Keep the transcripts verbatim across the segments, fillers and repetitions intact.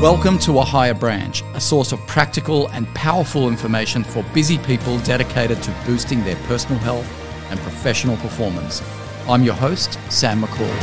Welcome to A Higher Branch, a source of practical and powerful information for busy people dedicated to boosting their personal health and professional performance. I'm your host, Sam McCall.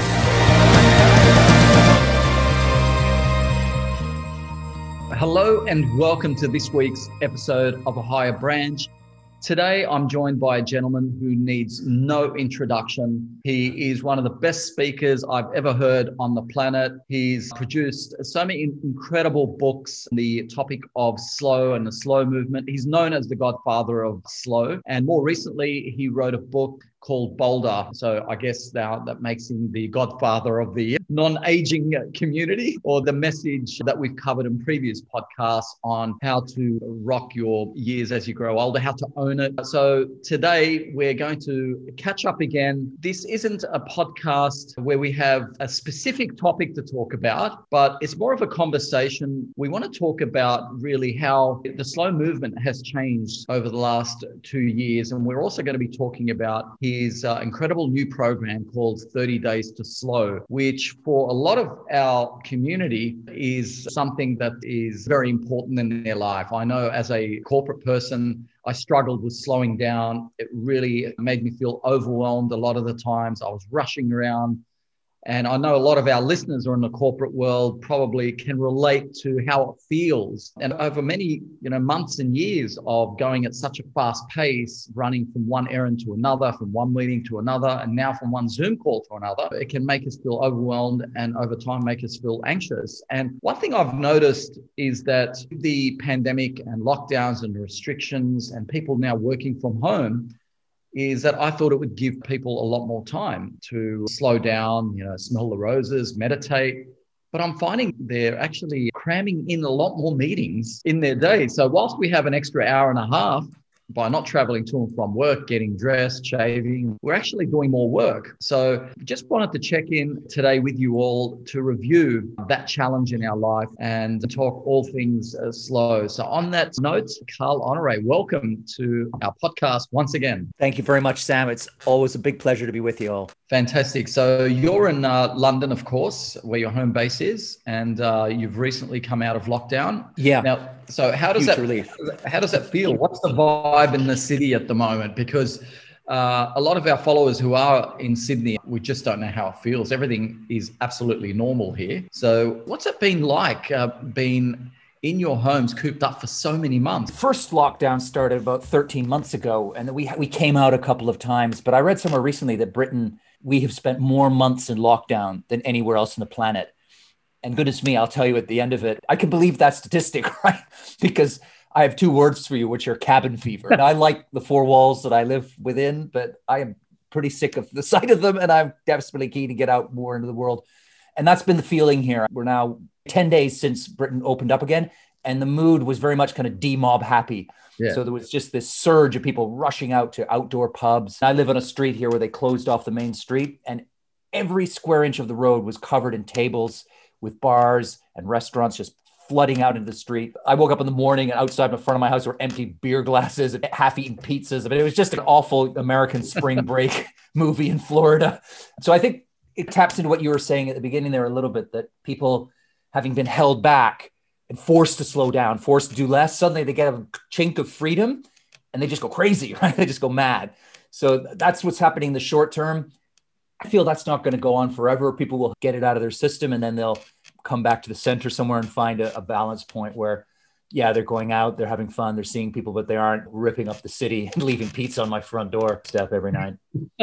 Hello and welcome to this week's episode of A Higher Branch. Today, I'm joined by a gentleman who needs no introduction. He is one of the best speakers I've ever heard on the planet. He's produced so many incredible books on the topic of slow and the slow movement. He's known as the godfather of slow. And more recently, he wrote a book called Bolder. So I guess now that makes him the godfather of the non-aging community, or the message that we've covered in previous podcasts on how to rock your years as you grow older, how to own it. So today we're going to catch up again. This isn't a podcast where we have a specific topic to talk about, but it's more of a conversation. We want to talk about really how the slow movement has changed over the last two years. And we're also going to be talking about his uh, incredible new program called thirty days to Slow, which for a lot of our community is something that is very important in their life. I know as a corporate person, I struggled with slowing down. It really made me feel overwhelmed a lot of the times. I was rushing around. And I know a lot of our listeners are in the corporate world probably can relate to how it feels. And over many, you know, months and years of going at such a fast pace, running from one errand to another, from one meeting to another, and now from one Zoom call to another, it can make us feel overwhelmed and over time make us feel anxious. And one thing I've noticed is that the pandemic and lockdowns and restrictions and people now working from home is that I thought it would give people a lot more time to slow down, you know, smell the roses, meditate. But I'm finding they're actually cramming in a lot more meetings in their day. So whilst we have an extra hour and a half by not traveling to and from work, getting dressed, shaving, we're actually doing more work. So just wanted to check in today with you all to review that challenge in our life and talk all things uh, slow. So on that note, Carl Honore, welcome to our podcast once again. Thank you very much, Sam. It's always a big pleasure to be with you all. Fantastic. So you're in uh, London, of course, where your home base is, and uh, you've recently come out of lockdown. Yeah. Now, so how does Huge that relief. how does that feel? What's the vibe in the city at the moment? Because uh, a lot of our followers who are in Sydney, we just don't know how it feels. Everything is absolutely normal here. So what's it been like uh, being in your homes, cooped up for so many months? First lockdown started about thirteen months ago, and we we came out a couple of times. But I read somewhere recently that Britain, we have spent more months in lockdown than anywhere else on the planet. And goodness me, I'll tell you at the end of it, I can believe that statistic, right? Because I have two words for you, which are cabin fever. And I like the four walls that I live within, but I am pretty sick of the sight of them. And I'm desperately keen to get out more into the world. And that's been the feeling here. We're now ten days since Britain opened up again. And the mood was very much kind of demob happy. Yeah. So there was just this surge of people rushing out to outdoor pubs. I live on a street here where they closed off the main street, and every square inch of the road was covered in tables with bars and restaurants just flooding out into the street. I woke up in the morning and outside in front of my house were empty beer glasses and half-eaten pizzas. I mean, it was just an awful American spring break movie in Florida. So I think it taps into what you were saying at the beginning there a little bit, that people having been held back and forced to slow down, forced to do less, suddenly they get a chink of freedom and they just go crazy, right? They just go mad. So that's what's happening in the short term. I feel that's not going to go on forever. People will get it out of their system and then they'll come back to the center somewhere and find a, a balance point where, yeah, they're going out, they're having fun, they're seeing people, but they aren't ripping up the city and leaving pizza on my front door step every night.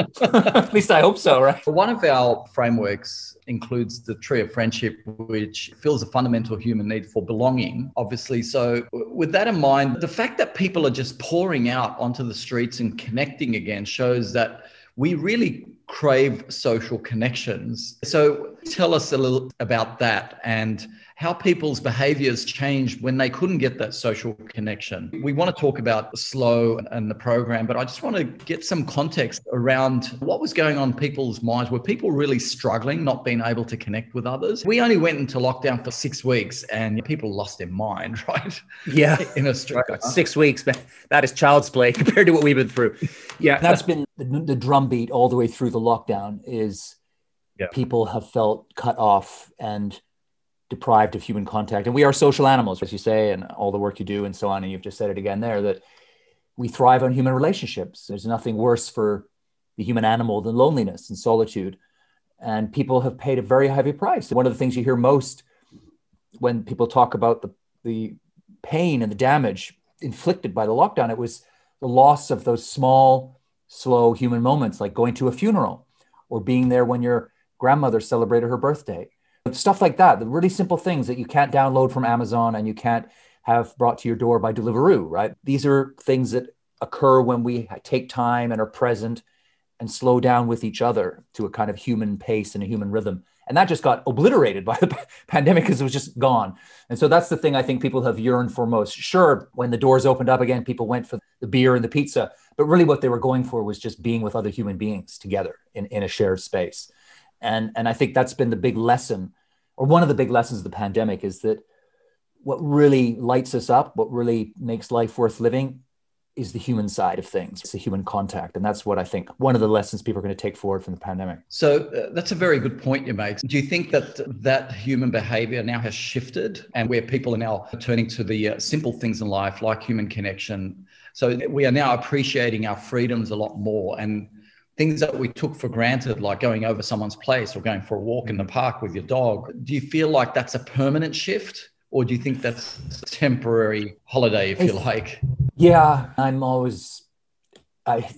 At least I hope so, right? One of our frameworks includes the tree of friendship, which fills a fundamental human need for belonging, obviously. So with that in mind, the fact that people are just pouring out onto the streets and connecting again shows that we really crave social connections. So tell us a little about that and how people's behaviors changed when they couldn't get that social connection. We want to talk about slow and the program, but I just want to get some context around what was going on in people's minds. Were people really struggling, not being able to connect with others? We only went into lockdown for six weeks and people lost their mind, right? Yeah. In Australia. Six weeks, man. That is child's play compared to what we've been through. Yeah. That's been the, the drumbeat all the way through the lockdown is yeah. People have felt cut off and deprived of human contact. And we are social animals, as you say, and all the work you do and so on. And you've just said it again there, that we thrive on human relationships. There's nothing worse for the human animal than loneliness and solitude. And people have paid a very heavy price. One of the things you hear most when people talk about the, the pain and the damage inflicted by the lockdown, it was the loss of those small, slow human moments, like going to a funeral or being there when your grandmother celebrated her birthday. Stuff like that, the really simple things that you can't download from Amazon and you can't have brought to your door by Deliveroo, right? These are things that occur when we take time and are present and slow down with each other to a kind of human pace and a human rhythm. And that just got obliterated by the pandemic because it was just gone. And so that's the thing I think people have yearned for most. Sure, when the doors opened up again, people went for the beer and the pizza, but really what they were going for was just being with other human beings together in, in a shared space. And, and I think that's been the big lesson, or one of the big lessons of the pandemic, is that what really lights us up, what really makes life worth living, is the human side of things. It's the human contact. And that's what I think one of the lessons people are going to take forward from the pandemic. So uh, that's a very good point you make. Do you think that that human behavior now has shifted and where people are now turning to the uh, simple things in life, like human connection? So we are now appreciating our freedoms a lot more, and things that we took for granted, like going over someone's place or going for a walk in the park with your dog. Do you feel like that's a permanent shift? Or do you think that's a temporary holiday, if you like? Yeah, I'm always, I,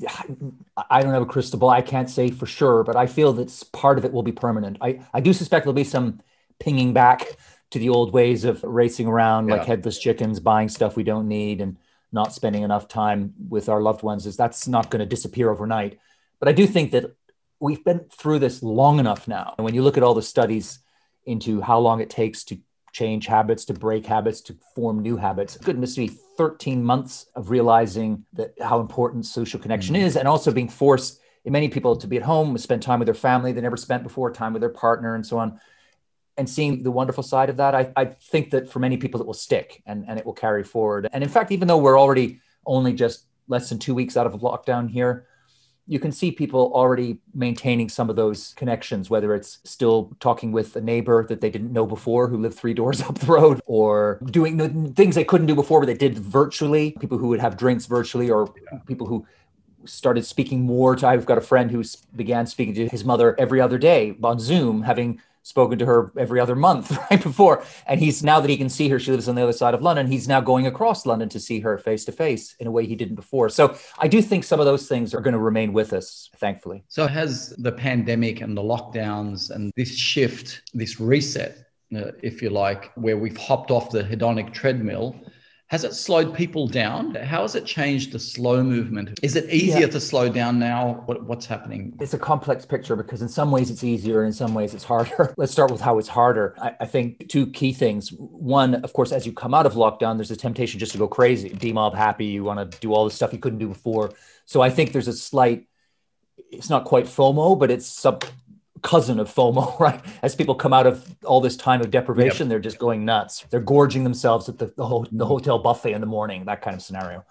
I don't have a crystal ball. I can't say for sure, but I feel that part of it will be permanent. I, I do suspect there'll be some pinging back to the old ways of racing around yeah. like headless chickens, buying stuff we don't need and not spending enough time with our loved ones. Is that's not going to disappear overnight. But I do think that we've been through this long enough now. And when you look at all the studies into how long it takes to change habits, to break habits, to form new habits, goodness me, thirteen months of realizing that how important social connection mm-hmm. is, and also being forced in many people to be at home, spend time with their family they never spent before, time with their partner and so on, and seeing the wonderful side of that. I, I think that for many people it will stick and, and it will carry forward. And in fact, even though we're already only just less than two weeks out of lockdown here, you can see people already maintaining some of those connections, whether it's still talking with a neighbor that they didn't know before who lived three doors up the road, or doing the things they couldn't do before, but they did virtually, people who would have drinks virtually, or yeah. people who started speaking more to, I've got a friend who began speaking to his mother every other day on Zoom, having spoken to her every other month right before. And he's, now that he can see her, she lives on the other side of London, he's now going across London to see her face to face in a way he didn't before. So I do think some of those things are going to remain with us, thankfully. So has the pandemic and the lockdowns and this shift, this reset, uh, if you like, where we've hopped off the hedonic treadmill, has it slowed people down? How has it changed the slow movement? Is it easier yeah. to slow down now? What, what's happening? It's a complex picture because in some ways it's easier and in some ways it's harder. Let's start with how it's harder. I, I think two key things. One, of course, as you come out of lockdown, there's a temptation just to go crazy, demob happy. You want to do all the stuff you couldn't do before. So I think there's a slight, it's not quite FOMO, but it's some cousin of FOMO, right? As people come out of all this time of deprivation, yep. they're just going nuts. They're gorging themselves at the, the, ho- the hotel buffet in the morning, that kind of scenario.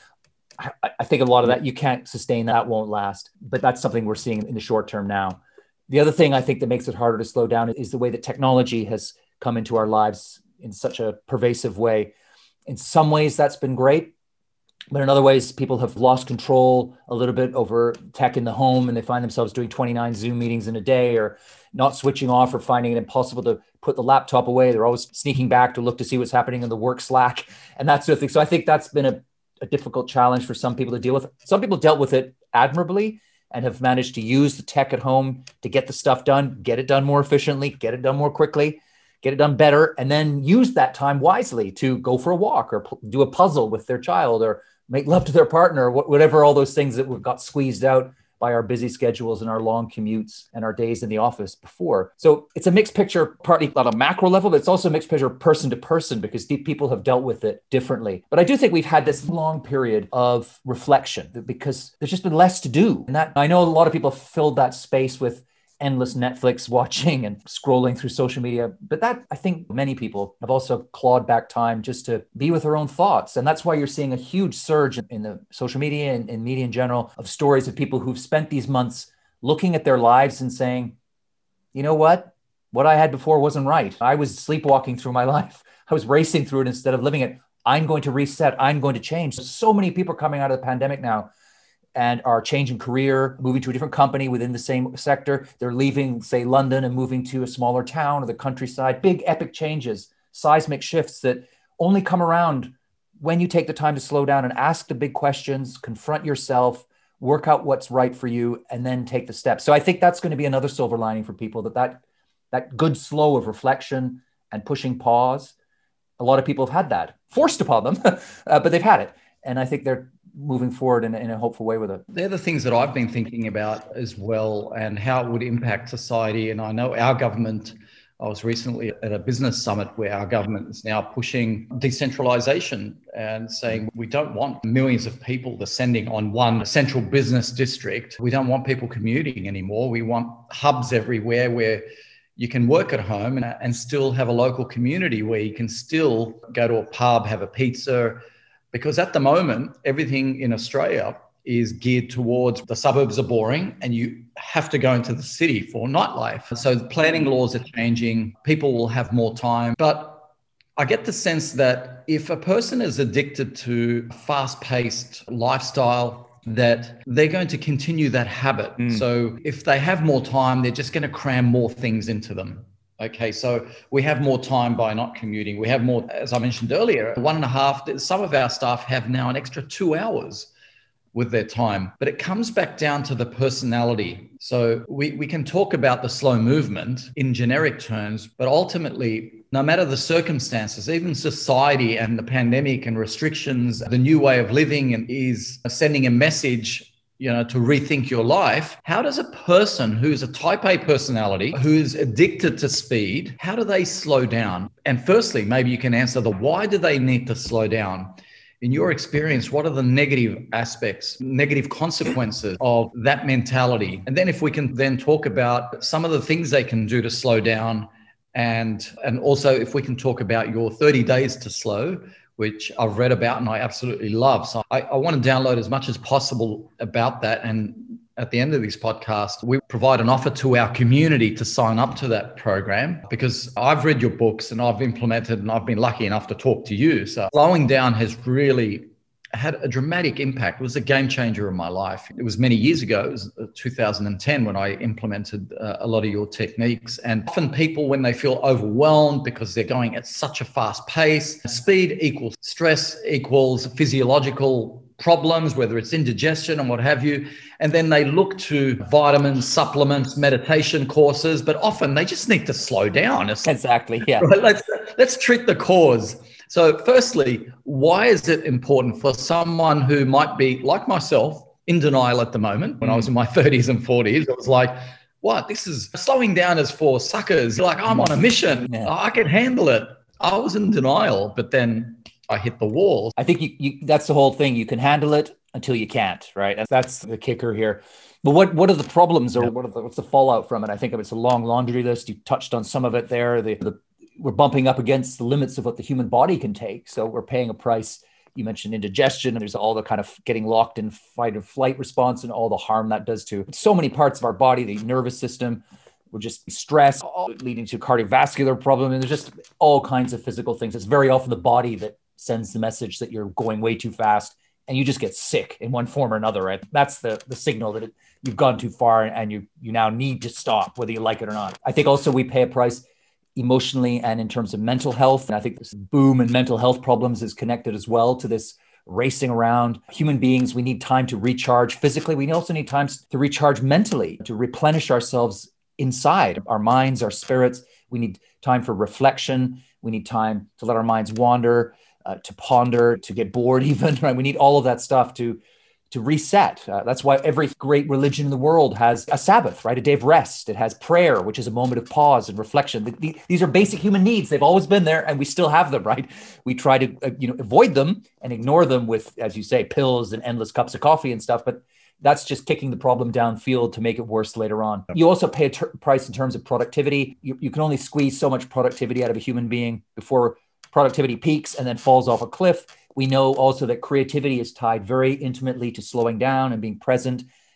I, I think a lot of that, you can't sustain that, won't last, but that's something we're seeing in the short term now. The other thing I think that makes it harder to slow down is the way that technology has come into our lives in such a pervasive way. In some ways, that's been great. But in other ways, people have lost control a little bit over tech in the home, and they find themselves doing twenty-nine Zoom meetings in a day, or not switching off, or finding it impossible to put the laptop away. They're always sneaking back to look to see what's happening in the work Slack and that sort of thing. So I think that's been a, a difficult challenge for some people to deal with. Some people dealt with it admirably and have managed to use the tech at home to get the stuff done, get it done more efficiently, get it done more quickly, get it done better, and then use that time wisely to go for a walk or p- do a puzzle with their child or make love to their partner, whatever, all those things that got squeezed out by our busy schedules and our long commutes and our days in the office before. So it's a mixed picture, partly on a macro level, but it's also a mixed picture person to person because people have dealt with it differently. But I do think we've had this long period of reflection because there's just been less to do. And that, I know a lot of people filled that space with endless Netflix watching and scrolling through social media. But that, I think many people have also clawed back time just to be with their own thoughts. And that's why you're seeing a huge surge in the social media and, and media in general of stories of people who've spent these months looking at their lives and saying, you know what? What I had before wasn't right. I was sleepwalking through my life. I was racing through it instead of living it. I'm going to reset. I'm going to change. So many people are coming out of the pandemic now and are changing career, moving to a different company within the same sector. They're leaving, say, London and moving to a smaller town or the countryside. Big, epic changes, seismic shifts that only come around when you take the time to slow down and ask the big questions, confront yourself, work out what's right for you, and then take the steps. So I think that's going to be another silver lining for people, that that, that good slow of reflection and pushing pause. A lot of people have had that forced upon them, uh, but they've had it. And I think they're moving forward in, in a hopeful way with it. They're the things that I've been thinking about as well, and how it would impact society. And I know our government, I was recently at a business summit where our government is now pushing decentralization and saying we don't want millions of people descending on one central business district. We don't want people commuting anymore. We want hubs everywhere where you can work at home and, and still have a local community where you can still go to a pub, have a pizza. Because at the moment, everything in Australia is geared towards the suburbs are boring and you have to go into the city for nightlife. So the planning laws are changing. People will have more time. But I get the sense that if a person is addicted to fast-paced lifestyle, that they're going to continue that habit. Mm. So if they have more time, they're just going to cram more things into them. Okay, so we have more time by not commuting. We have more, as I mentioned earlier, one and a half, some of our staff have now an extra two hours with their time, but it comes back down to the personality. So we, we can talk about the slow movement in generic terms, but ultimately, no matter the circumstances, even society and the pandemic and restrictions, the new way of living and is sending a message, you know, to rethink your life. How does a person who's a type A personality, who's addicted to speed, how do they slow down? And firstly, maybe you can answer the why do they need to slow down? In your experience, what are the negative aspects, negative consequences of that mentality? And then if we can then talk about some of the things they can do to slow down, and, and also if we can talk about your thirty days to slow, which I've read about and I absolutely love. So I, I want to download as much as possible about that. And at the end of this podcast, we provide an offer to our community to sign up to that program, because I've read your books and I've implemented and I've been lucky enough to talk to you. So slowing down has really had a dramatic impact. It was a game changer in my life. It was many years ago. It was two thousand ten when I implemented uh, a lot of your techniques. And often people, when they feel overwhelmed because they're going at such a fast pace, speed equals stress equals physiological problems, whether it's indigestion and what have you. And then they look to vitamins, supplements, meditation courses, but often they just need to slow down. It's, exactly. Yeah. Right? Let's, let's treat the cause. So firstly, why is it important for someone who might be like myself in denial at the moment? When mm. I was in my thirties and forties, it was like, what? This is slowing down is for suckers. Like, I'm on a mission. Yeah. I can handle it. I was in denial, but then I hit the wall. I think you, you, that's the whole thing. You can handle it until you can't, right? That's the kicker here. But what, what are the problems, or yeah. what are the, what's the fallout from it? I think it's a long laundry list. You touched on some of it there. The, the We're bumping up against the limits of what the human body can take. So we're paying a price. You mentioned indigestion, and there's all the kind of getting locked in fight or flight response and all the harm that does to so many parts of our body, the nervous system. We're just stress, leading to cardiovascular problems. And there's just all kinds of physical things. It's very often the body that sends the message that you're going way too fast and you just get sick in one form or another, right? That's the, the signal that it, you've gone too far and you, you now need to stop, whether you like it or not. I think also we pay a price emotionally and in terms of mental health. And I think this boom in mental health problems is connected as well to this racing around. Human beings, we need time to recharge physically. We also need time to recharge mentally, to replenish ourselves inside, our minds, our spirits. We need time for reflection. We need time to let our minds wander, uh, to ponder, to get bored even, right? We need all of that stuff to to reset. Uh, that's why every great religion in the world has a Sabbath, right? A day of rest. It has prayer, which is a moment of pause and reflection. The, the, these are basic human needs. They've always been there and we still have them, right? We try to uh, you know, avoid them and ignore them with, as you say, pills and endless cups of coffee and stuff. But that's just kicking the problem downfield to make it worse later on. You also pay a ter- price in terms of productivity. You, you can only squeeze so much productivity out of a human being before productivity peaks and then falls off a cliff. We know also that creativity is tied very intimately to slowing down and being present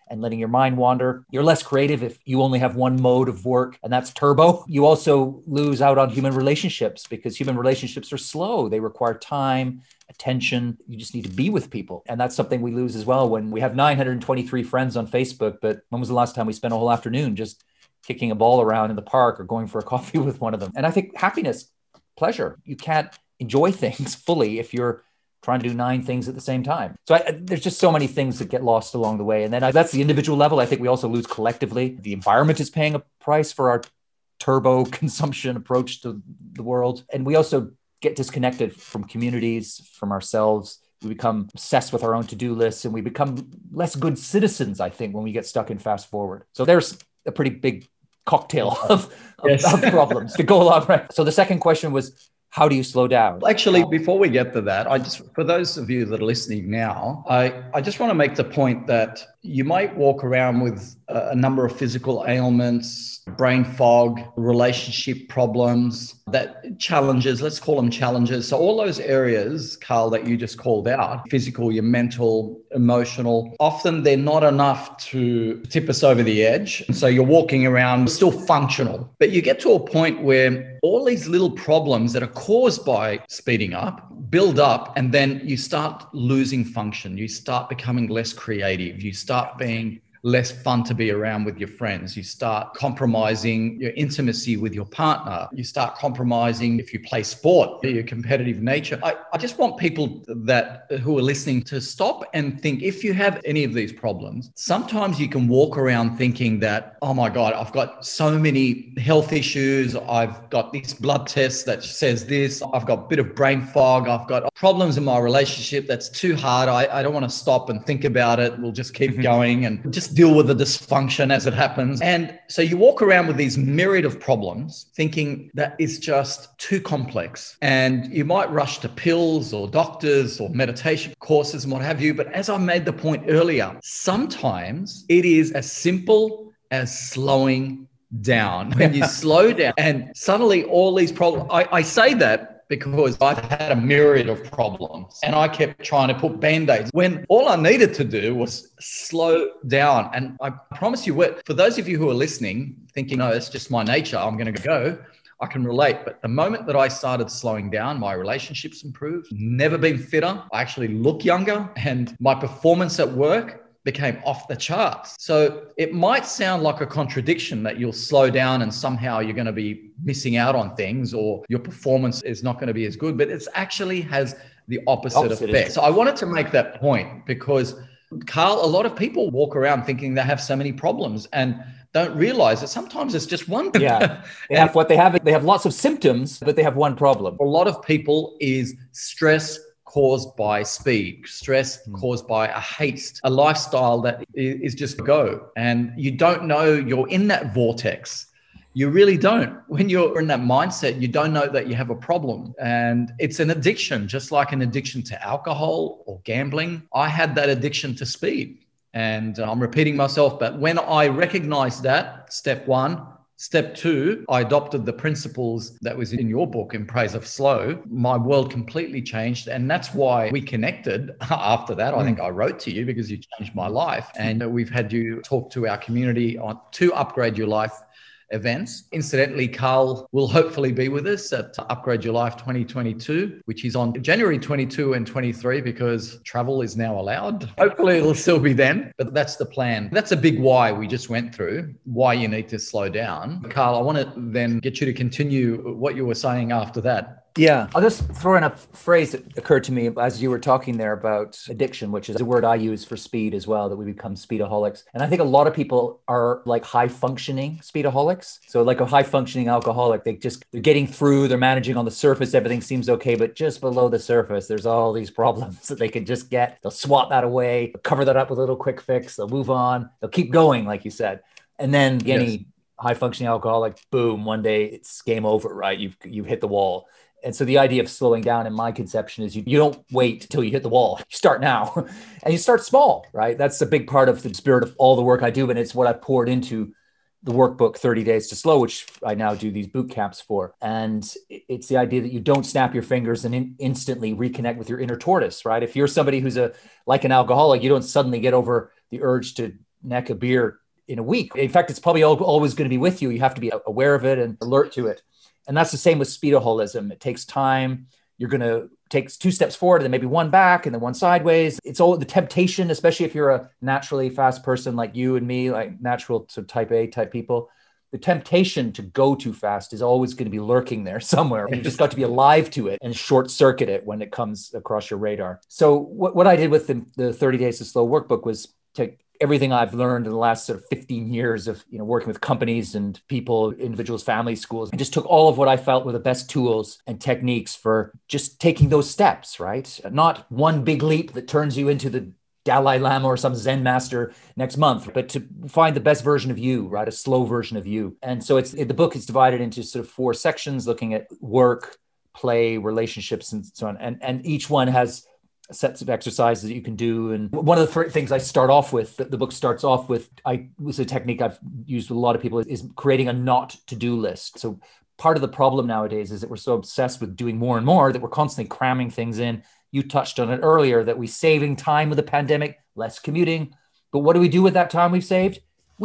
and letting your mind wander. You're less creative if you only have one mode of work, and that's turbo. You also lose out on human relationships because human relationships are slow. They require time, attention. You just need to be with people. And that's something we lose as well when we have nine hundred twenty-three friends on Facebook. But when was the last time we spent a whole afternoon just kicking a ball around in the park or going for a coffee with one of them? And I think happiness, pleasure, you can't enjoy things fully if you're trying to do nine things at the same time. So I, there's just so many things that get lost along the way. And then I, that's the individual level. I think we also lose collectively. The environment is paying a price for our turbo consumption approach to the world. And we also get disconnected from communities, from ourselves. We become obsessed with our own to-do lists, and we become less good citizens, I think, when we get stuck in fast forward. So there's a pretty big cocktail of, yes. of, of problems to go along. Right. So the second question was, how do you slow down? Actually, before we get to that, I just, for those of you that are listening now, I, I just want to make the point that you might walk around with a number of physical ailments, brain fog, relationship problems, that challenges, let's call them challenges. So all those areas, Carl, that you just called out, physical, your mental, emotional, often they're not enough to tip us over the edge. And so you're walking around still functional, but you get to a point where all these little problems that are caused by speeding up build up, and then you start losing function. You start becoming less creative. You start being less fun to be around with your friends. You start compromising your intimacy with your partner. You start compromising if you play sport, your competitive nature. I, I just want people that who are listening to stop and think, if you have any of these problems, sometimes you can walk around thinking that, oh my God, I've got so many health issues. I've got this blood test that says this. I've got a bit of brain fog. I've got problems in my relationship that's too hard. I, I don't want to stop and think about it. We'll just keep going and just deal with the dysfunction as it happens. And so you walk around with these myriad of problems thinking that it's just too complex. And you might rush to pills or doctors or meditation courses and what have you. But as I made the point earlier, sometimes it is as simple as slowing down. When you slow down and suddenly all these problems, I, I say that because I've had a myriad of problems and I kept trying to put Band-Aids when all I needed to do was slow down. And I promise you, for those of you who are listening, thinking, no, it's just my nature, I'm going to go, I can relate. But the moment that I started slowing down, my relationships improved, never been fitter. I actually look younger, and my performance at work became off the charts. So it might sound like a contradiction that you'll slow down and somehow you're going to be missing out on things or your performance is not going to be as good, but it actually has the opposite, opposite effect. So I wanted to make that point because, Carl, a lot of people walk around thinking they have so many problems and don't realize that sometimes it's just one. Yeah, they have what they have. They have lots of symptoms, but they have one problem. For a lot of people is stress caused by speed, stress mm. caused by a haste, a lifestyle that is just go. And you don't know you're in that vortex. You really don't. When you're in that mindset, you don't know that you have a problem. And it's an addiction, just like an addiction to alcohol or gambling. I had that addiction to speed. And I'm repeating myself, but when I recognized that, step one, step two, I adopted the principles that was in your book, In Praise of Slow. My world completely changed. And that's why we connected after that. I think I wrote to you because you changed my life. And we've had you talk to our community on to Upgrade Your Life events. Incidentally, Carl will hopefully be with us at Upgrade Your Life twenty twenty-two, which is on January twenty-two and twenty-three because travel is now allowed. Hopefully it'll still be then, but that's the plan. That's a big why we just went through, why you need to slow down. Carl, I want to then get you to continue what you were saying after that. Yeah, I'll just throw in a phrase that occurred to me as you were talking there about addiction, which is a word I use for speed as well, that we become speedaholics. And I think a lot of people are like high functioning speedaholics. So like a high functioning alcoholic, they just, they're getting through, they're managing on the surface, everything seems okay, but just below the surface, there's all these problems that they can just get. They'll swat that away, cover that up with a little quick fix, they'll move on, they'll keep going, like you said. And then yes. any high functioning alcoholic, boom, one day it's game over, right? You've, you've hit the wall. And so the idea of slowing down in my conception is you, you don't wait till you hit the wall. You start now and you start small, right? That's a big part of the spirit of all the work I do. And it's what I poured into the workbook, thirty days to Slow, which I now do these boot camps for. And it's the idea that you don't snap your fingers and in, instantly reconnect with your inner tortoise, right? If you're somebody who's a like an alcoholic, you don't suddenly get over the urge to neck of beer in a week. In fact, it's probably always going to be with you. You have to be aware of it and alert to it. And that's the same with speedoholism. It takes time. You're going to take two steps forward and then maybe one back and then one sideways. It's all the temptation, especially if you're a naturally fast person like you and me, like natural to type A type people. The temptation to go too fast is always going to be lurking there somewhere. And you just got to be alive to it and short circuit it when it comes across your radar. So what, what I did with the, the thirty Days to Slow workbook was take everything I've learned in the last sort of fifteen years of, you know, working with companies and people, individuals, families, schools, and just took all of what I felt were the best tools and techniques for just taking those steps, right? Not one big leap that turns you into the Dalai Lama or some Zen master next month, but to find the best version of you, right? A slow version of you. And so it's the book is divided into sort of four sections, looking at work, play, relationships, and so on. And, and each one has sets of exercises that you can do. And one of the things I start off with, the, the book starts off with, I was a technique I've used with a lot of people, is creating a not to-do list. So part of the problem nowadays is that we're so obsessed with doing more and more that we're constantly cramming things in. You touched on it earlier that we're saving time with the pandemic, less commuting. But what do we do with that time we've saved?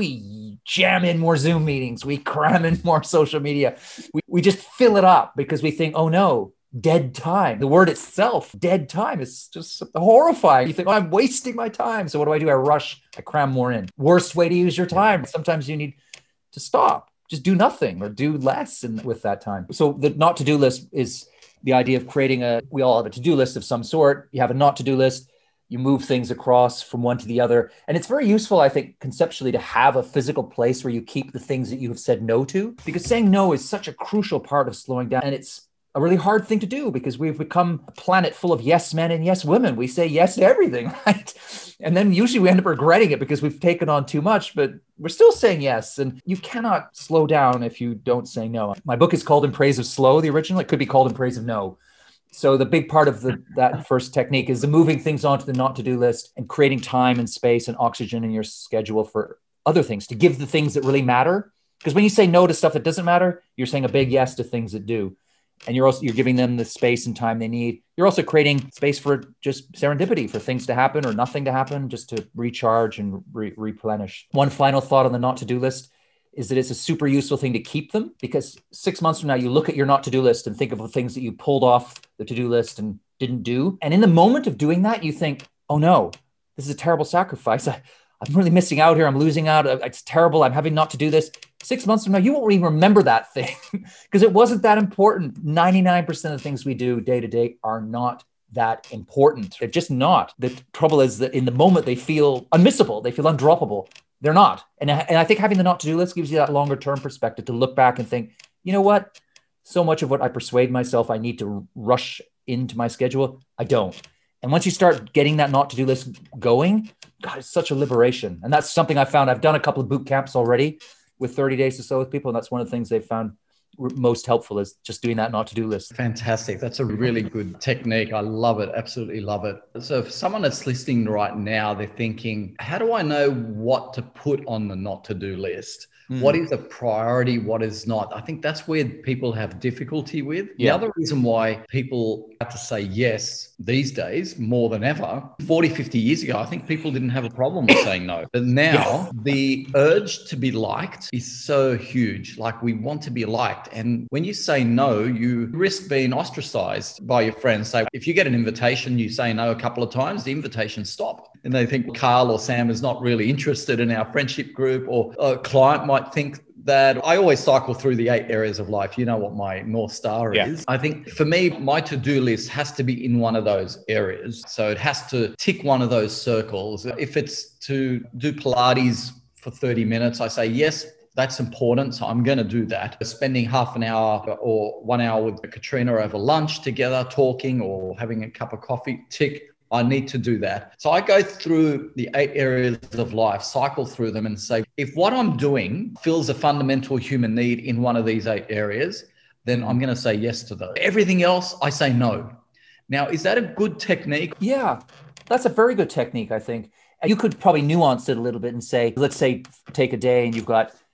We jam in more Zoom meetings. We cram in more social media. We, we just fill it up because we think, oh no, dead time. The word itself, dead time, is just horrifying. You think, oh, I'm wasting my time. So what do I do? I rush, I cram more in. Worst way to use your time. Sometimes you need to stop, just do nothing or do less in, with that time. So the not to-do list is the idea of creating a, we all have a to-do list of some sort. You have a not to-do list. You move things across from one to the other. And it's very useful, I think, conceptually to have a physical place where you keep the things that you have said no to, because saying no is such a crucial part of slowing down. And it's a really hard thing to do because we've become a planet full of yes men and yes women. We say yes to everything, right? And then usually we end up regretting it because we've taken on too much, but we're still saying yes. And you cannot slow down if you don't say no. My book is called In Praise of Slow, the original. It could be called In Praise of No. So the big part of the, that first technique is the moving things onto the not to-do list and creating time and space and oxygen in your schedule for other things, to give the things that really matter. Because when you say no to stuff that doesn't matter, you're saying a big yes to things that do. And you're also, you're giving them the space and time they need. You're also creating space for just serendipity, for things to happen or nothing to happen, just to recharge and re- replenish. One final thought on the not to-do list is that it's a super useful thing to keep them, because six months from now, you look at your not to-do list and think of the things that you pulled off the to-do list and didn't do. And in the moment of doing that, you think, oh no, this is a terrible sacrifice. I, I'm really missing out here. I'm losing out. It's terrible. I'm having not to do this. Six months from now, you won't even remember that thing because it wasn't that important. ninety-nine percent of the things we do day to day are not that important. They're just not. The trouble is that in the moment they feel unmissable. They feel undroppable. They're not. And, and I think having the not to do list gives you that longer term perspective to look back and think, you know what? So much of what I persuade myself I need to rush into my schedule, I don't. And once you start getting that not to do list going, God, it's such a liberation. And that's something I found. I've done a couple of boot camps already with thirty days to slow with people. And that's one of the things they've found most helpful is just doing that not to do list. Fantastic. That's a really good technique. I love it. Absolutely love it. So if someone that's listening right now, they're thinking, how do I know what to put on the not to do list? Mm. What is a priority? What is not? I think that's where people have difficulty with. Yeah. The other reason why people have to say yes these days more than ever, forty, fifty years ago, I think people didn't have a problem with saying no. But now yeah. the urge to be liked is so huge. Like we want to be liked. And when you say no, you risk being ostracized by your friends. So if you get an invitation, you say no a couple of times, the invitations stop. And they think Carl or Sam is not really interested in our friendship group, or a client might think that. I always cycle through the eight areas of life. You know what my North Star yeah. is. I think for me, my to-do list has to be in one of those areas. So it has to tick one of those circles. If it's to do Pilates for thirty minutes, I say, yes, that's important. So I'm going to do that. Spending half an hour or one hour with Katrina over lunch together, talking or having a cup of coffee, tick. I need to do that. So I go through the eight areas of life, cycle through them and say, if what I'm doing fills a fundamental human need in one of these eight areas, then I'm going to say yes to those. Everything else, I say no. Now, is that a good technique? Yeah, that's a very good technique, I think. You could probably nuance it a little bit and say, let's say take a day and you've got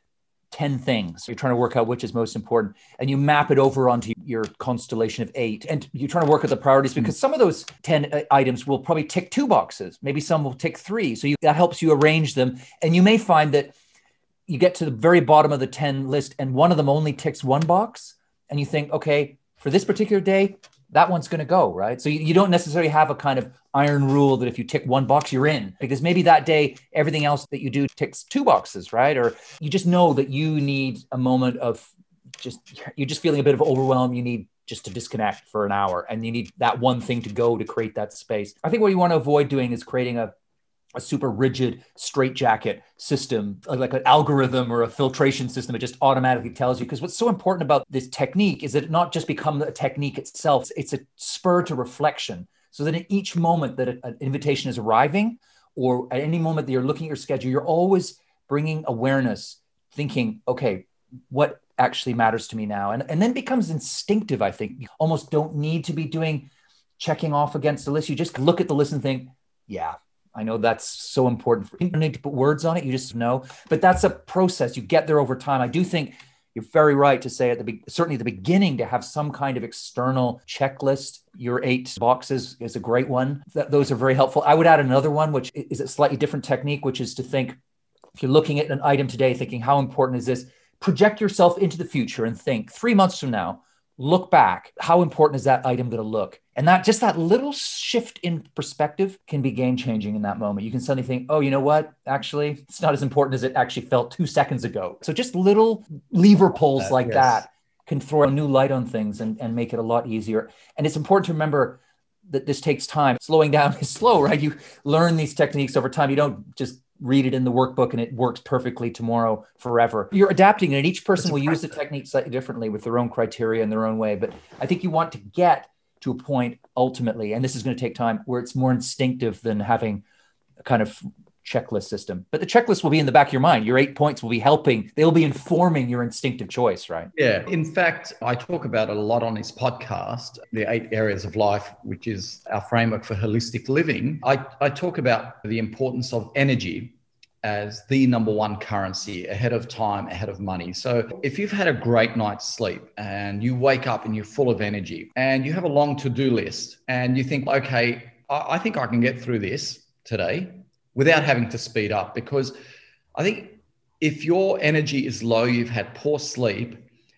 ten things. You're trying to work out which is most important, and you map it over onto your constellation of eight. And you're trying to work with the priorities because some of those ten items will probably tick two boxes. Maybe some will tick three. So you, that helps you arrange them. And you may find that you get to the very bottom of the ten list and one of them only ticks one box. And you think, okay, for this particular day, that one's going to go, right? So you, you don't necessarily have a kind of iron rule that if you tick one box, you're in, because maybe that day, everything else that you do ticks two boxes, right? Or you just know that you need a moment of just, you're just feeling a bit of overwhelm. You need just to disconnect for an hour and you need that one thing to go to create that space. I think what you want to avoid doing is creating a a super rigid straitjacket system, like an algorithm or a filtration system. It just automatically tells you. Because what's so important about this technique is that it not just become a technique itself, it's a spur to reflection. So that in each moment that an invitation is arriving, or at any moment that you're looking at your schedule, you're always bringing awareness, thinking, okay, what actually matters to me now? And, and then becomes instinctive, I think. You almost don't need to be doing checking off against the list. You just look at the list and think, yeah, I know that's so important. You don't need to put words on it. You just know, but that's a process. You get there over time. I do think you're very right to say at the be- certainly at the beginning to have some kind of external checklist. Your eight boxes is a great one. Th- those are very helpful. I would add another one, which is a slightly different technique, which is to think, if you're looking at an item today, thinking, how important is this? Project yourself into the future and think three months from now, look back, how important is that item going to look? And that just that little shift in perspective can be game changing in that moment. You can suddenly think, oh, you know what? Actually, it's not as important as it actually felt two seconds ago. So just little lever pulls that, like yes. that can throw a new light on things and, and make it a lot easier. And it's important to remember that this takes time. Slowing down is slow, right? You learn these techniques over time. You don't just read it in the workbook and it works perfectly tomorrow forever. You're adapting it, and each person will use the technique slightly differently with their own criteria and their own way. But I think you want to get to a point ultimately, and this is going to take time, where it's more instinctive than having a kind of checklist system. But the checklist will be in the back of your mind. Your eight points will be helping. They'll be informing your instinctive choice, right? Yeah. In fact, I talk about it a lot on this podcast, the eight areas of life, which is our framework for holistic living. I, I talk about the importance of energy as the number one currency, ahead of time, ahead of money. So if you've had a great night's sleep and you wake up and you're full of energy and you have a long to-do list and you think, okay, I, I think I can get through this today without having to speed up. Because I think if your energy is low, you've had poor sleep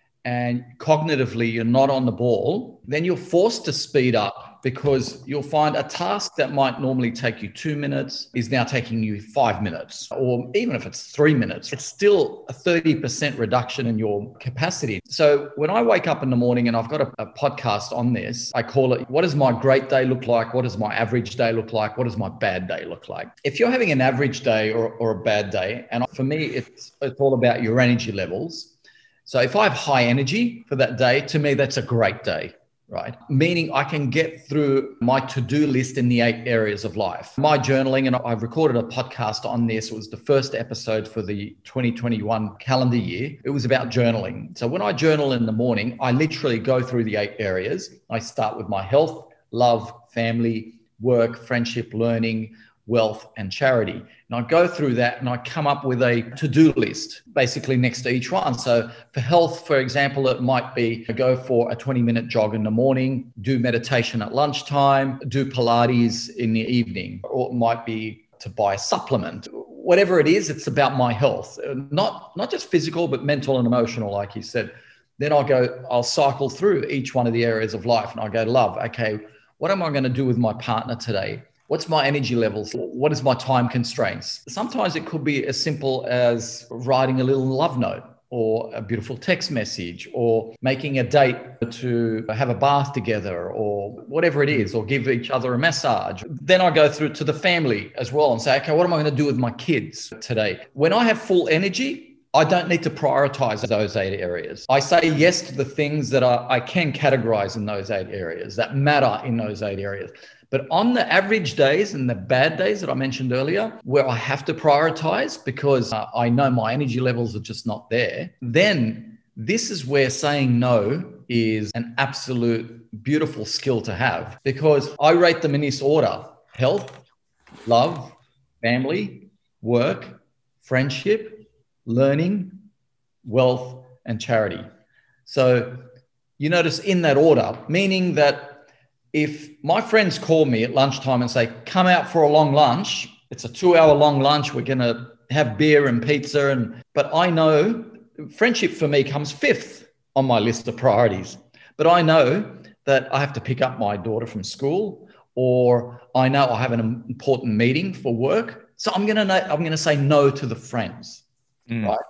and cognitively you're not on the ball, then you're forced to speed up, because you'll find a task that might normally take you two minutes is now taking you five minutes, or even if it's three minutes, it's still a thirty percent reduction in your capacity. So when I wake up in the morning, and I've got a, a podcast on this, I call it, what does my great day look like? What does my average day look like? What does my bad day look like? If you're having an average day or, or a bad day, and for me, it's, it's all about your energy levels. So if I have high energy for that day, to me, that's a great day. Right? Meaning I can get through my to-do list in the eight areas of life. My journaling, and I've recorded a podcast on this. It was the first episode for the twenty twenty-one calendar year. It was about journaling. So when I journal in the morning, I literally go through the eight areas. I start with my health, love, family, work, friendship, learning, wealth, and charity. And I go through that and I come up with a to-do list basically next to each one. So for health, for example, it might be go for a twenty minute jog in the morning, do meditation at lunchtime, do Pilates in the evening, or it might be to buy a supplement. Whatever it is, it's about my health, not, not just physical, but mental and emotional, like you said. Then I'll go, I'll cycle through each one of the areas of life and I go, love, okay, what am I going to do with my partner today? What's my energy levels? What is my time constraints? Sometimes it could be as simple as writing a little love note or a beautiful text message or making a date to have a bath together or whatever it is, or give each other a massage. Then I go through to the family as well and say, okay, what am I going to do with my kids today? When I have full energy, I don't need to prioritize those eight areas. I say yes to the things that I, I can categorize in those eight areas, that matter in those eight areas. But on the average days and the bad days that I mentioned earlier, where I have to prioritize because uh, I know my energy levels are just not there, then this is where saying no is an absolute beautiful skill to have, because I rate them in this order: health, love, family, work, friendship, learning, wealth, and charity. So you notice in that order, meaning that if my friends call me at lunchtime and say, come out for a long lunch, it's a two hour long lunch, we're going to have beer and pizza. And but I know friendship for me comes fifth on my list of priorities. But I know that I have to pick up my daughter from school, or I know I have an important meeting for work. So I'm going to I'm going to say no to the friends, mm. right?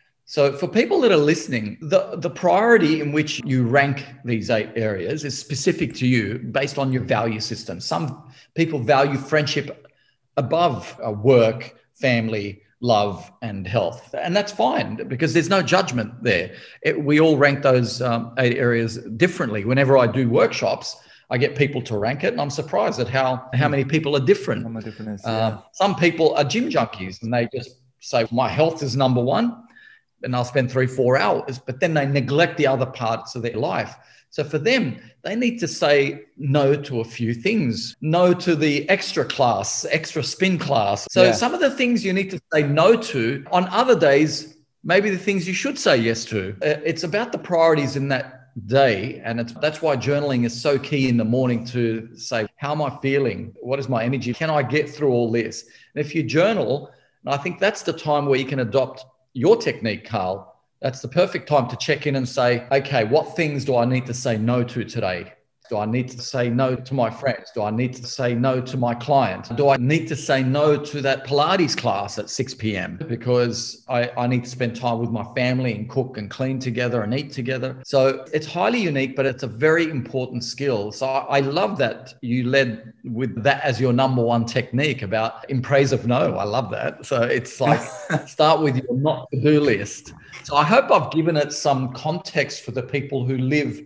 So for people that are listening, the, the priority in which you rank these eight areas is specific to you based on your value system. Some people value friendship above uh, work, family, love, and health. And that's fine because there's no judgment there. It, we all rank those um, eight areas differently. Whenever I do workshops, I get people to rank it, and I'm surprised at how, how many people are different. How different is, uh, yeah. Some people are gym junkies and they just say, my health is number one. And I'll spend three, four hours, but then they neglect the other parts of their life. So for them, they need to say no to a few things, no to the extra class, extra spin class. So yeah. Some of the things you need to say no to on other days, maybe the things you should say yes to. It's about the priorities in that day. And it's, that's why journaling is so key in the morning to say, how am I feeling? What is my energy? Can I get through all this? And if you journal, I think that's the time where you can adopt your technique, Carl. That's the perfect time to check in and say, okay, what things do I need to say no to today? Do I need to say no to my friends? Do I need to say no to my client? Do I need to say no to that Pilates class at six p.m. because I, I need to spend time with my family and cook and clean together and eat together? So it's highly unique, but it's a very important skill. So I, I love that you led with that as your number one technique about in praise of no. I love that. So it's like start with your not to do list. So I hope I've given it some context for the people who live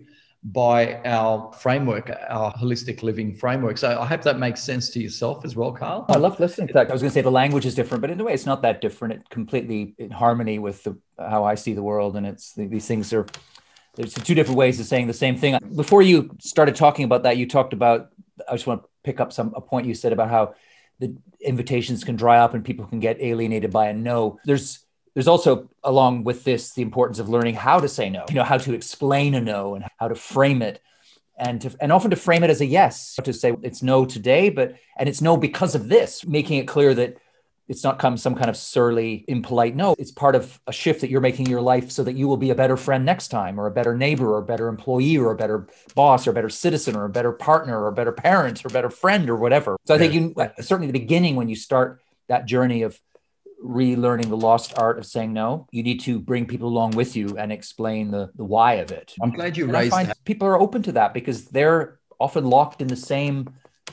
by our framework, our holistic living framework. So I hope that makes sense to yourself as well, Carl. I love listening to that. I was going to say the language is different, but in a way it's not that different. It's completely in harmony with the, how I see the world. And it's these things are, there's two different ways of saying the same thing. Before you started talking about that, you talked about, I just want to pick up some a point you said about how the invitations can dry up and people can get alienated by a no. There's There's also, along with this, the importance of learning how to say no, you know, how to explain a no and how to frame it, and to, and often to frame it as a yes, to say it's no today, but, and it's no because of this, making it clear that it's not come some kind of surly, impolite no. It's part of a shift that you're making in your life so that you will be a better friend next time, or a better neighbor, or a better employee, or a better boss, or a better citizen, or a better partner, or a better parent, or a better friend, or whatever. So I think you, certainly the beginning, when you start that journey of relearning the lost art of saying no, you need to bring people along with you and explain the, the why of it. I'm glad you and raised I find that. People are open to that because they're often locked in the same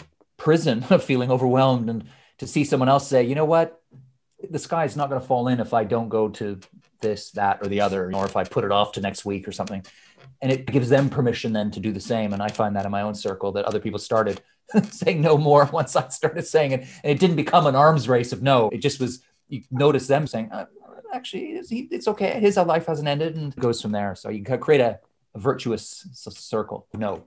prison of feeling overwhelmed, and to see someone else say, you know what, the sky's not going to fall in if I don't go to this, that, or the other, or if I put it off to next week or something. And it gives them permission then to do the same. And I find that in my own circle, that other people started saying no more once I started saying it. And it didn't become an arms race of no. It just was, you notice them saying, uh, actually, it's okay. His life hasn't ended, and it goes from there. So you can create a, a virtuous circle. No.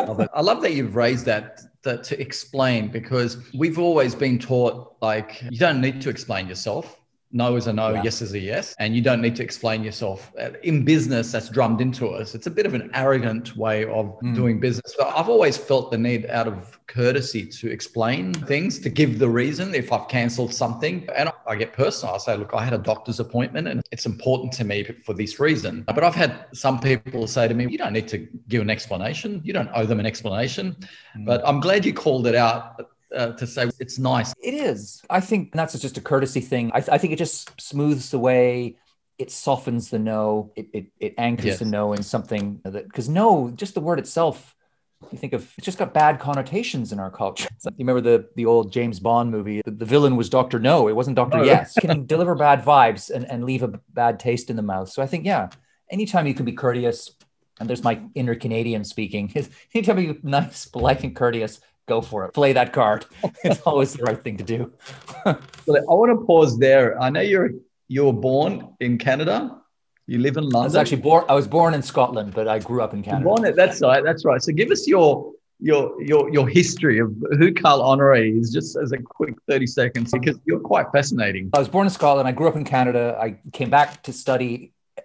I love that you've raised that, that to explain, because we've always been taught, like, you don't need to explain yourself. No is a no, yeah. Yes is a yes. And you don't need to explain yourself. In business, that's drummed into us. It's a bit of an arrogant way of mm. doing business. But I've always felt the need, out of courtesy, to explain things, to give the reason if I've cancelled something. And I get personal. I say, look, I had a doctor's appointment and it's important to me for this reason. But I've had some people say to me, you don't need to give an explanation. You don't owe them an explanation. Mm. But I'm glad you called it out. Uh, to say it's nice. It is. I think that's just a courtesy thing. I, th- I think it just smooths the way, it softens the no, it it, it anchors yes. the no in something that, because no, just the word itself, you think of, it's just got bad connotations in our culture. Like, you remember the the old James Bond movie? The, the villain was Doctor No. It wasn't Doctor Oh. Yes. It can deliver bad vibes and, and leave a bad taste in the mouth. So I think, yeah, anytime you can be courteous, and there's my inner Canadian speaking, anytime you're nice, polite, and courteous, go for it. Play that card. It's always the right thing to do. Well, I want to pause there. I know you're you were born in Canada. You live in London. I was actually born. I was born in Scotland, but I grew up in Canada. Born, that's right. That's right. So give us your your your your history of who Carl Honoré is, just as a quick thirty seconds, because you're quite fascinating. I was born in Scotland. I grew up in Canada. I came back to study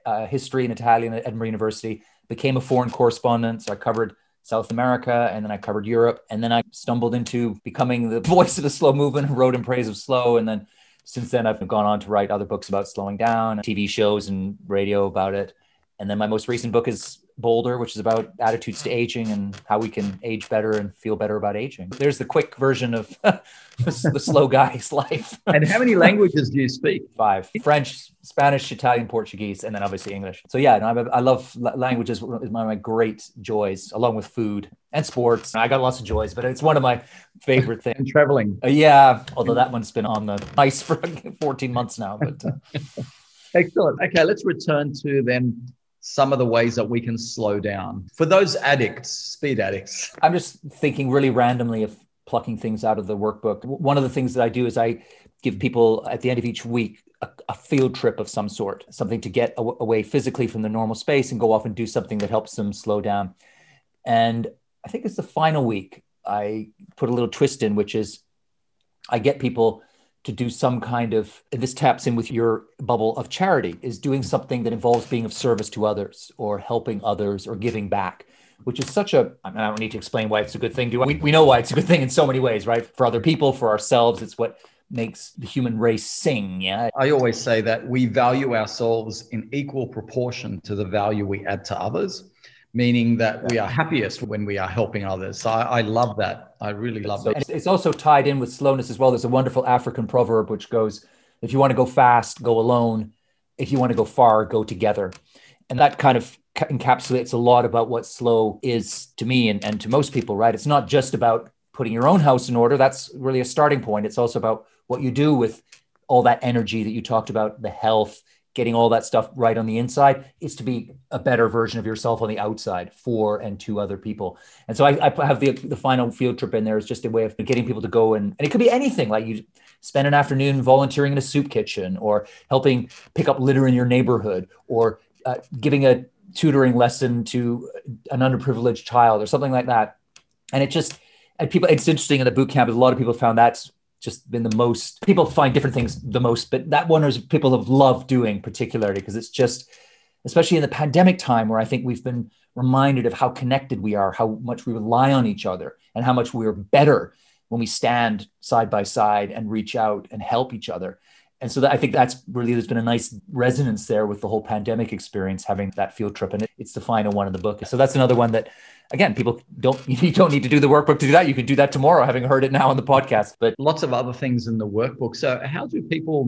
uh, history and Italian at Edinburgh University, became a foreign correspondent. So I covered South America, and then I covered Europe. And then I stumbled into becoming the voice of the slow movement, wrote in praise of slow. And then since then, I've gone on to write other books about slowing down, T V shows and radio about it. And then my most recent book is Bolder, which is about attitudes to aging and how we can age better and feel better about aging. There's the quick version of the slow guy's life. And how many languages do you speak? Five: French, Spanish, Italian, Portuguese, and then obviously English. So yeah, no, I, I love languages. It's one of my great joys, along with food and sports. I got lots of joys, but it's one of my favorite things. And traveling. Uh, yeah, although that one's been on the ice for fourteen months now. But uh... Excellent. Okay, let's return to then some of the ways that we can slow down. For those addicts, speed addicts. I'm just thinking really randomly of plucking things out of the workbook. One of the things that I do is I give people at the end of each week a, a field trip of some sort, something to get aw- away physically from the normal space and go off and do something that helps them slow down. And I think it's the final week, I put a little twist in, which is I get people to do some kind of, and this taps in with your bubble of charity, is doing something that involves being of service to others or helping others or giving back, which is such a, I mean, I don't need to explain why it's a good thing. Do we, we know why it's a good thing in so many ways, right? For other people, for ourselves, it's what makes the human race sing. Yeah. I always say that we value ourselves in equal proportion to the value we add to others, meaning that we are happiest when we are helping others. So I, I love that. I really love so that. It's also tied in with slowness as well. There's a wonderful African proverb which goes, if you want to go fast, go alone. If you want to go far, go together. And that kind of encapsulates a lot about what slow is to me and, and to most people, right? It's not just about putting your own house in order. That's really a starting point. It's also about what you do with all that energy that you talked about, the health, getting all that stuff right on the inside, is to be a better version of yourself on the outside for and to other people. And so I, I have the, the final field trip in there as just a way of getting people to go and, and it could be anything, like you spend an afternoon volunteering in a soup kitchen or helping pick up litter in your neighborhood or uh, giving a tutoring lesson to an underprivileged child or something like that. And it just, and people, it's interesting in the boot camp, a lot of people found that's just been the most, people find different things the most, but that one is people have loved doing particularly because it's just, especially in the pandemic time where I think we've been reminded of how connected we are, how much we rely on each other and how much we're better when we stand side by side and reach out and help each other. And so that, I think that's really, there's been a nice resonance there with the whole pandemic experience, having that field trip. And it, it's the final one in the book. So that's another one that, again, people don't, you don't need to do the workbook to do that. You can do that tomorrow, having heard it now on the podcast. But lots of other things in the workbook. So how do people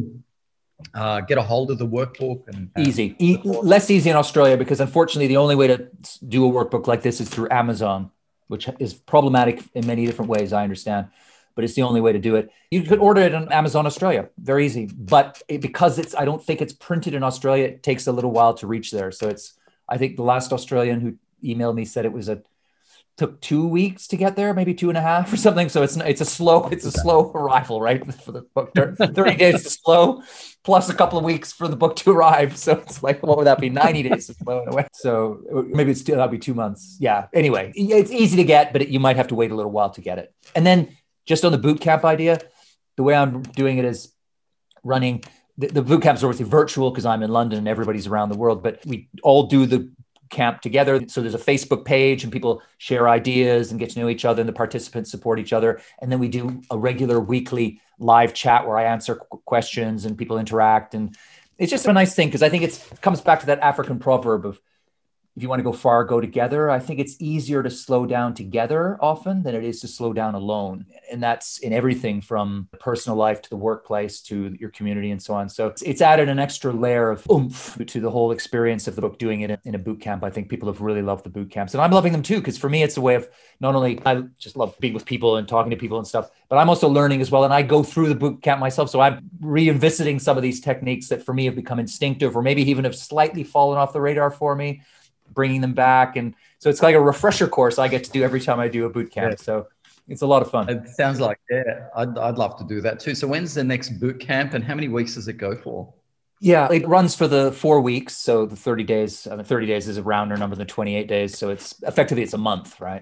uh, get a hold of the workbook? And, and easy, e- less easy in Australia, because unfortunately, the only way to do a workbook like this is through Amazon, which is problematic in many different ways, I understand. But it's the only way to do it. You could order it on Amazon Australia, very easy. But it, because it's, I don't think it's printed in Australia, it takes a little while to reach there. So it's, I think the last Australian who emailed me said it was a, took two weeks to get there, maybe two and a half or something. So it's it's a slow, it's a slow arrival, right? For the book, thirty days to slow, plus a couple of weeks for the book to arrive. So it's like, what would that be? ninety days to slow in a way. So maybe it's still, that'll be two months. Yeah. Anyway, it's easy to get, but it, you might have to wait a little while to get it. And then just on the boot camp idea, the way I'm doing it is running, the, the boot camps are obviously virtual because I'm in London and everybody's around the world, but we all do the camp together. So there's a Facebook page and people share ideas and get to know each other and the participants support each other. And then we do a regular weekly live chat where I answer qu- questions and people interact. And it's just a nice thing because I think it's, it comes back to that African proverb of, if you want to go far, go together. I think it's easier to slow down together often than it is to slow down alone. And that's in everything from the personal life to the workplace to your community and so on. So it's, it's added an extra layer of oomph to the whole experience of the book, doing it in a boot camp. I think people have really loved the boot camps and I'm loving them too, because for me, it's a way of not only, I just love being with people and talking to people and stuff, but I'm also learning as well. And I go through the boot camp myself. So I'm revisiting some of these techniques that for me have become instinctive or maybe even have slightly fallen off the radar for me, bringing them back. And so it's like a refresher course I get to do every time I do a boot camp. Yeah. So it's a lot of fun. It sounds like, yeah, I'd, I'd love to do that too. So when's the next boot camp and how many weeks does it go for? Yeah, it runs for the four weeks. So the thirty days, I mean, thirty days is a rounder number than twenty-eight days. So it's effectively, it's a month, right?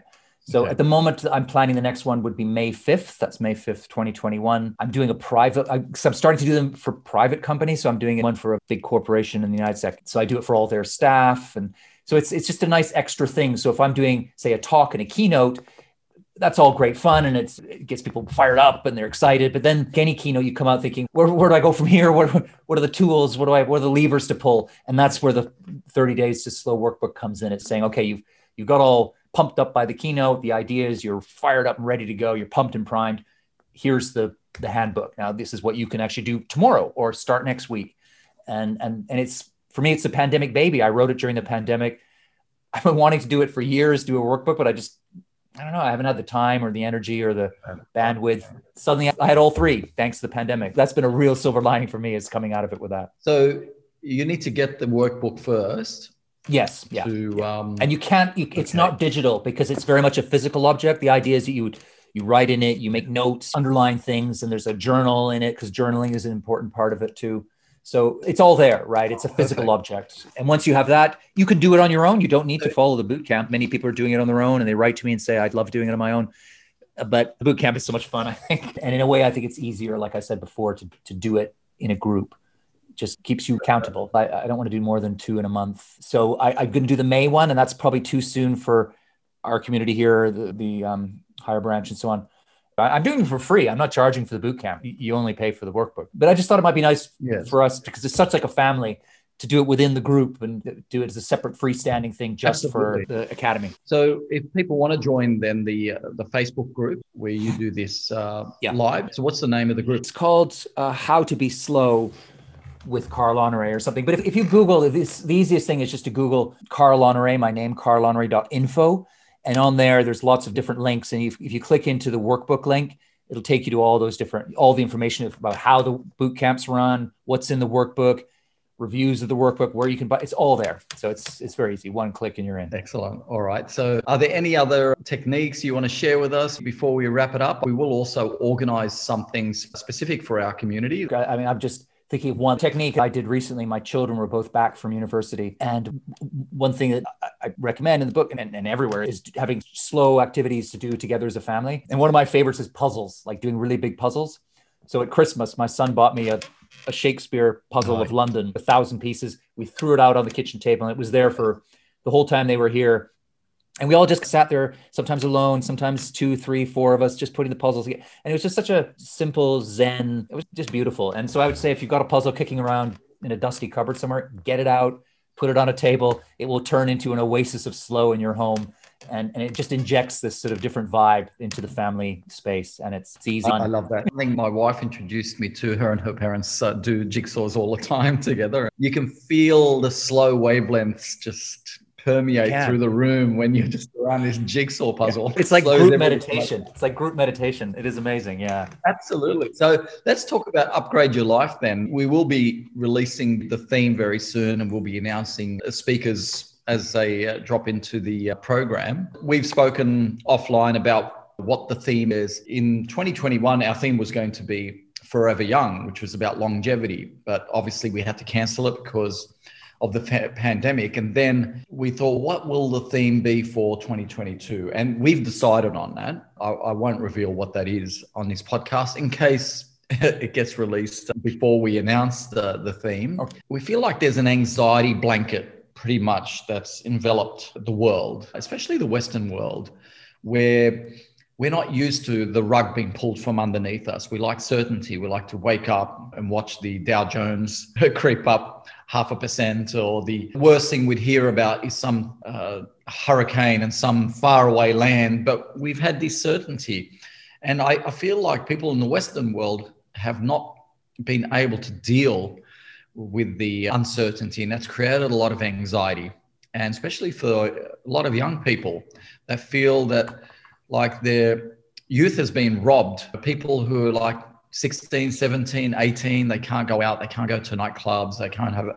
So Okay. at the moment, I'm planning the next one would be May fifth. That's May fifth, twenty twenty-one. I'm doing a private, I, so I'm starting to do them for private companies. So I'm doing one for a big corporation in the United States. So I do it for all their staff. And so it's, it's just a nice extra thing. So if I'm doing, say, a talk and a keynote, that's all great fun. And it's, it gets people fired up and they're excited. But then any keynote, you come out thinking, where, where do I go from here? What, what are the tools? What do I, what are the levers to pull? And that's where the thirty Days to Slow workbook comes in. It's saying, okay, you've, you've got all pumped up by the keynote, the ideas, you're fired up and ready to go, you're pumped and primed. Here's the, the handbook. Now, this is what you can actually do tomorrow or start next week. And, and, and it's, for me, it's a pandemic baby. I wrote it during the pandemic. I've been wanting to do it for years, do a workbook, but I just, I don't know, I haven't had the time or the energy or the bandwidth. Suddenly I had all three thanks to the pandemic. That's been a real silver lining for me, is coming out of it with that. So you need to get the workbook first. Yes. Yeah. To, yeah. Um, and you can't, you, it's okay. not digital because it's very much a physical object. The idea is that you would, you write in it, you make notes, underline things, and there's a journal in it because journaling is an important part of it too. So it's all there, right? It's a physical Perfect. object. And once you have that, you can do it on your own. You don't need to follow the boot camp. Many people are doing it on their own and they write to me and say, I'd love doing it on my own. But the boot camp is so much fun, I think. And in a way, I think it's easier, like I said before, to, to do it in a group. Just keeps you accountable. I, I don't want to do more than two in a month. So I, I'm going to do the May one, and that's probably too soon for our community here, the, the um, Higher Branch and so on. I, I'm doing it for free. I'm not charging for the boot camp. You, you only pay for the workbook. But I just thought it might be nice yes. for us, because it's such like a family, to do it within the group and do it as a separate freestanding thing just Absolutely. For the academy. So if people want to join then the uh, the Facebook group where you do this uh, yeah. live, so what's the name of the group? It's called uh, How to Be Slow with Carl Honoré or something. But if, if you Google, this, the easiest thing is just to Google Carl Honoré, my name, carl honoré dot info. And on there, there's lots of different links. And if, if you click into the workbook link, it'll take you to all those different, all the information about how the boot camps run, what's in the workbook, reviews of the workbook, where you can buy, it's all there. So it's it's very easy. One click and you're in. Excellent. All right. So are there any other techniques you want to share with us before we wrap it up? We will also organize some things specific for our community. I mean, I'm just thinking of one technique I did recently. My children were both back from university. And one thing that I recommend in the book and, and everywhere is having slow activities to do together as a family. And one of my favorites is puzzles, like doing really big puzzles. So at Christmas, my son bought me a, a Shakespeare puzzle oh, of London, a thousand pieces. We threw it out on the kitchen table and it was there for the whole time they were here. And we all just sat there, sometimes alone, sometimes two, three, four of us just putting the puzzles together. And it was just such a simple Zen. It was just beautiful. And so I would say if you've got a puzzle kicking around in a dusty cupboard somewhere, get it out, put it on a table. It will turn into an oasis of slow in your home. And, and it just injects this sort of different vibe into the family space. And it's, it's easy. I love that. I think my wife introduced me to her, and her parents uh, do jigsaws all the time together. You can feel the slow wavelengths just permeate yeah. through the room when you're just around this jigsaw puzzle. Yeah. It's like group meditation. It's like group meditation. It is amazing. Yeah, absolutely. So let's talk about Upgrade Your Life then. We will be releasing the theme very soon, and we'll be announcing speakers as they uh, drop into the uh, program. We've spoken offline about what the theme is. In twenty twenty-one, our theme was going to be Forever Young, which was about longevity, but obviously we had to cancel it because of the fa- pandemic. And then we thought, what will the theme be for twenty twenty-two? And we've decided on that. I, I won't reveal what that is on this podcast in case it gets released before we announce the, the theme. Okay. We feel like there's an anxiety blanket pretty much that's enveloped the world, especially the Western world, where we're not used to the rug being pulled from underneath us. We like certainty. We like to wake up and watch the Dow Jones creep up half a percent, or the worst thing we'd hear about is some uh, hurricane in some faraway land. But we've had this certainty. And I, I feel like people in the Western world have not been able to deal with the uncertainty, and that's created a lot of anxiety. And especially for a lot of young people that feel that like their youth has been robbed. People who are like sixteen, seventeen, eighteen, they can't go out, they can't go to nightclubs, they can't have a,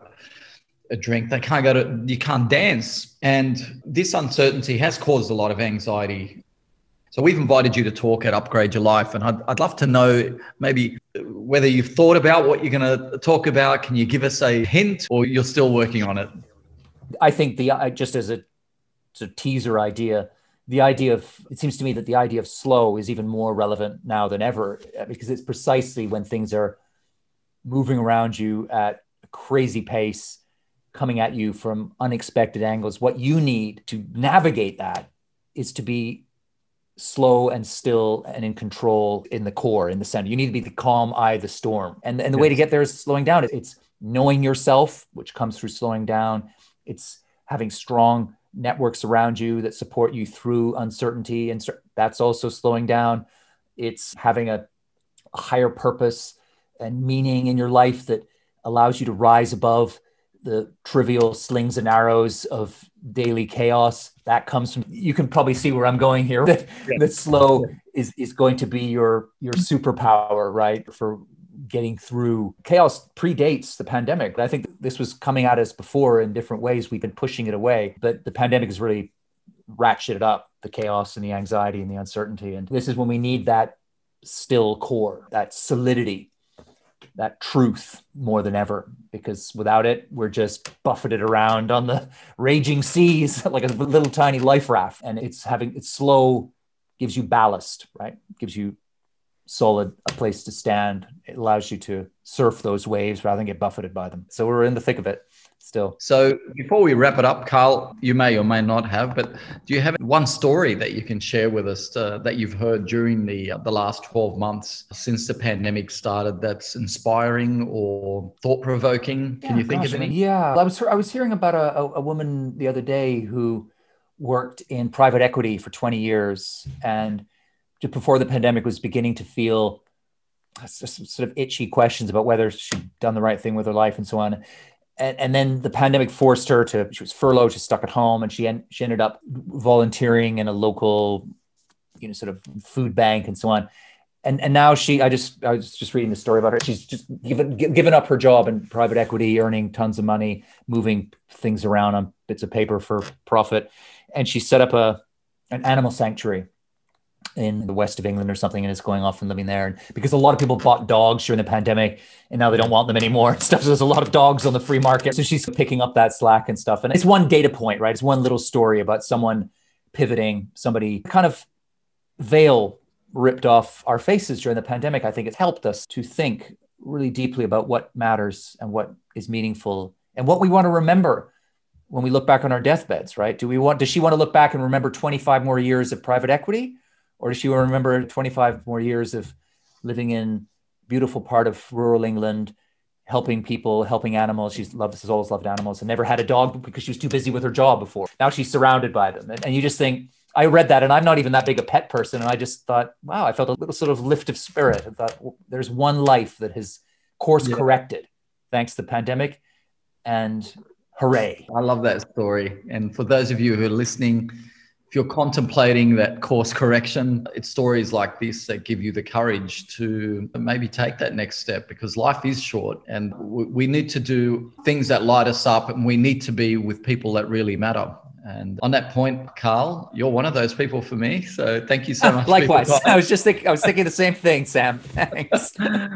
a drink, they can't go to, you can't dance. And this uncertainty has caused a lot of anxiety. So we've invited you to talk at Upgrade Your Life. And I'd, I'd love to know maybe whether you've thought about what you're going to talk about. Can you give us a hint, or you're still working on it? I think the, just as a, as a teaser idea, the idea of, it seems to me that the idea of slow is even more relevant now than ever, because it's precisely when things are moving around you at a crazy pace, coming at you from unexpected angles. What you need to navigate that is to be slow and still and in control in the core, in the center. You need to be the calm eye of the storm. And, and the yes. way to get there is slowing down. It's knowing yourself, which comes through slowing down. It's having strong networks around you that support you through uncertainty. And that's also slowing down. It's having a, a higher purpose and meaning in your life that allows you to rise above the trivial slings and arrows of daily chaos. That comes from, you can probably see where I'm going here, that, yeah. that slow yeah. is, is going to be your, your superpower, right? For getting through. Chaos predates the pandemic. I think this was coming at us before in different ways. We've been pushing it away, but the pandemic has really ratcheted up the chaos and the anxiety and the uncertainty. And this is when we need that still core, that solidity, that truth more than ever, because without it, we're just buffeted around on the raging seas like a little tiny life raft. And it's having, it's slow, gives you ballast, right? Gives you solid, a place to stand. It allows you to surf those waves rather than get buffeted by them. So we're in the thick of it still. So before we wrap it up, Carl, you may or may not have, but do you have one story that you can share with us uh, that you've heard during the uh, the last twelve months since the pandemic started that's inspiring or thought-provoking? Can yeah, you think gosh, of any? Yeah, I was I was hearing about a, a woman the other day who worked in private equity for twenty years, and just before the pandemic was beginning to feel sort of itchy questions about whether she'd done the right thing with her life and so on. And, and then the pandemic forced her to, she was furloughed, she's stuck at home, and she, en- she ended up volunteering in a local, you know, sort of food bank and so on. And and now she, I just, I was just reading the story about her. She's just given, given up her job in private equity, earning tons of money, moving things around on bits of paper for profit. And she set up a, an animal sanctuary in the west of England or something, and is going off and living there. And because a lot of people bought dogs during the pandemic and now they don't want them anymore and stuff. So there's a lot of dogs on the free market. So she's picking up that slack and stuff. And it's one data point, right? It's one little story about someone pivoting, somebody kind of veil ripped off our faces during the pandemic. I think it's helped us to think really deeply about what matters and what is meaningful and what we want to remember when we look back on our deathbeds, right? Do we want, does she want to look back and remember twenty-five more years of private equity? Or does she remember twenty-five more years of living in a beautiful part of rural England, helping people, helping animals? She's loved, has always loved animals and never had a dog because she was too busy with her job before. Now she's surrounded by them. And, and you just think, I read that and I'm not even that big a pet person. And I just thought, wow, I felt a little sort of lift of spirit. I thought, well, there's one life that has course yeah. corrected thanks to the pandemic. And hooray. I love that story. And for those of you who are listening, if you're contemplating that course correction, it's stories like this that give you the courage to maybe take that next step, because life is short and we need to do things that light us up, and we need to be with people that really matter. And on that point, Carl, you're one of those people for me. So thank you so much. Likewise. I was just thinking, I was thinking the same thing, Sam. Thanks.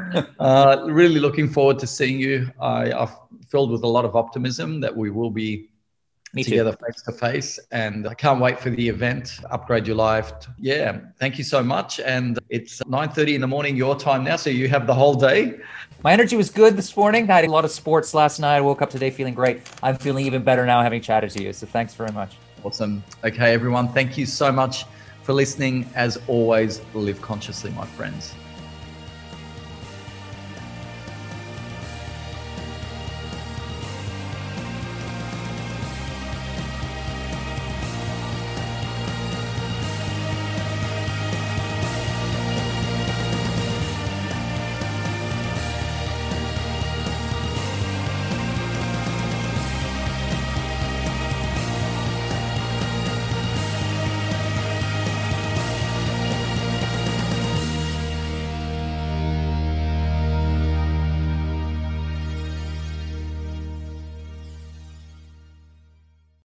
uh, really looking forward to seeing you. I, I'm filled with a lot of optimism that we will be Me together too. face to face, and I can't wait for the event, Upgrade Your Life. Yeah, thank you so much. And it's nine thirty in the morning your time now, so you have the whole day. My energy was good this morning. I had a lot of sports last night. I woke up today feeling great. I'm feeling even better now having chatted to you, so thanks very much. Awesome. Okay, everyone, thank you so much for listening. As always, live consciously, my friends.